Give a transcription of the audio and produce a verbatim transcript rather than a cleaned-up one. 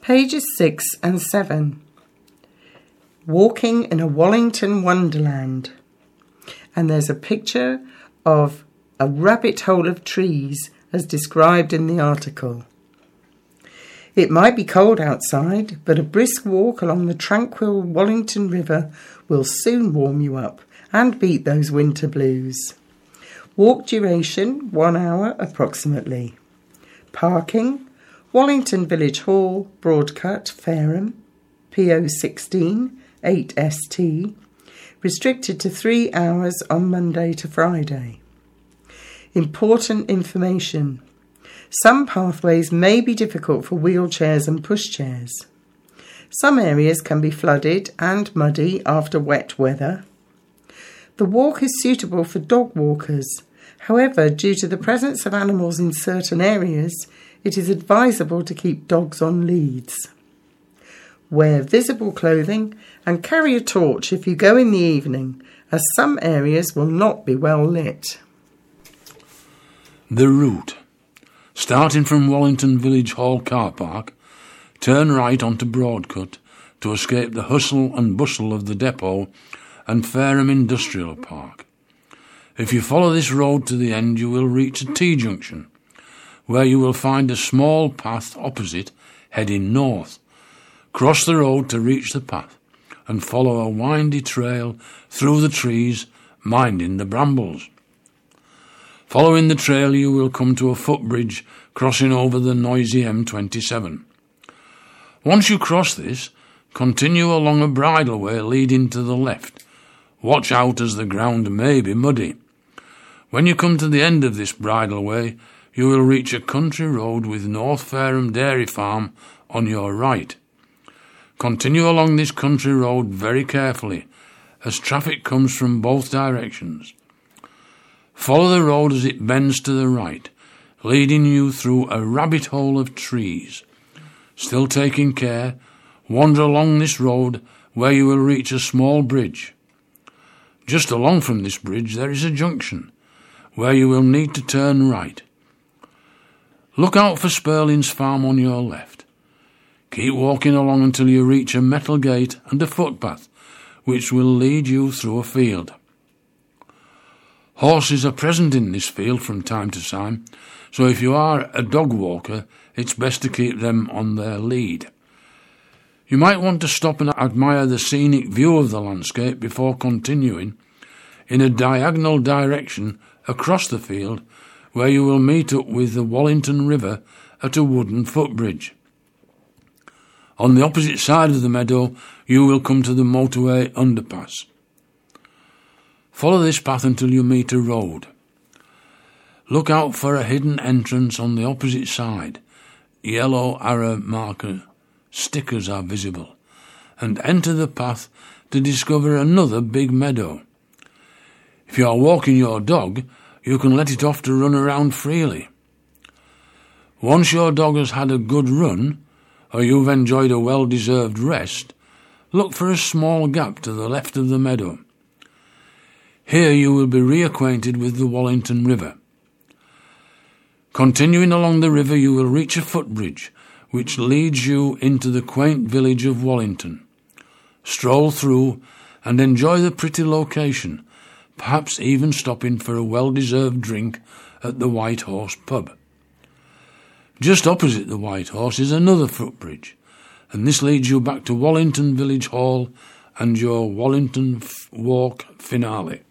Pages six and seven. Walking in a Wallington wonderland. And there's a picture of a rabbit hole of trees as described in the article. It might be cold outside, but a brisk walk along the tranquil Wallington River will soon warm you up and beat those winter blues. Walk duration, one hour approximately. Parking, Wallington Village Hall, Broadcut, Fareham, P O sixteen, eight S T, restricted to three hours on Monday to Friday. Important information. Some pathways may be difficult for wheelchairs and pushchairs. Some areas can be flooded and muddy after wet weather. The walk is suitable for dog walkers. However, due to the presence of animals in certain areas, it is advisable to keep dogs on leads. Wear visible clothing and carry a torch if you go in the evening, as some areas will not be well lit. The route. Starting from Wallington Village Hall car park, turn right onto Broadcut to escape the hustle and bustle of the depot and Fareham Industrial Park. If you follow this road to the end, you will reach a T-junction, where you will find a small path opposite heading north. Cross the road to reach the path and follow a windy trail through the trees, minding the brambles. Following the trail, you will come to a footbridge crossing over the noisy M twenty-seven. Once you cross this, continue along a bridleway leading to the left. Watch out as the ground may be muddy. When you come to the end of this bridleway, you will reach a country road with North Fareham Dairy Farm on your right. Continue along this country road very carefully, as traffic comes from both directions. Follow the road as it bends to the right, leading you through a rabbit hole of trees. Still taking care, wander along this road where you will reach a small bridge. Just along from this bridge there is a junction, where you will need to turn right. Look out for Spurling's farm on your left. Keep walking along until you reach a metal gate and a footpath, which will lead you through a field. Horses are present in this field from time to time, so if you are a dog walker, it's best to keep them on their lead. You might want to stop and admire the scenic view of the landscape before continuing in a diagonal direction across the field, where you will meet up with the Wallington River at a wooden footbridge. On the opposite side of the meadow, you will come to the motorway underpass. Follow this path until you meet a road. Look out for a hidden entrance on the opposite side. Yellow arrow marker stickers are visible, and enter the path to discover another big meadow. If you are walking your dog, you can let it off to run around freely. Once your dog has had a good run, or you've enjoyed a well-deserved rest, look for a small gap to the left of the meadow. Here you will be reacquainted with the Wallington River. Continuing along the river, you will reach a footbridge, which leads you into the quaint village of Wallington. Stroll through and enjoy the pretty location, perhaps even stopping for a well-deserved drink at the White Horse pub. Just opposite the White Horse is another footbridge, and this leads you back to Wallington Village Hall and your Wallington Walk finale.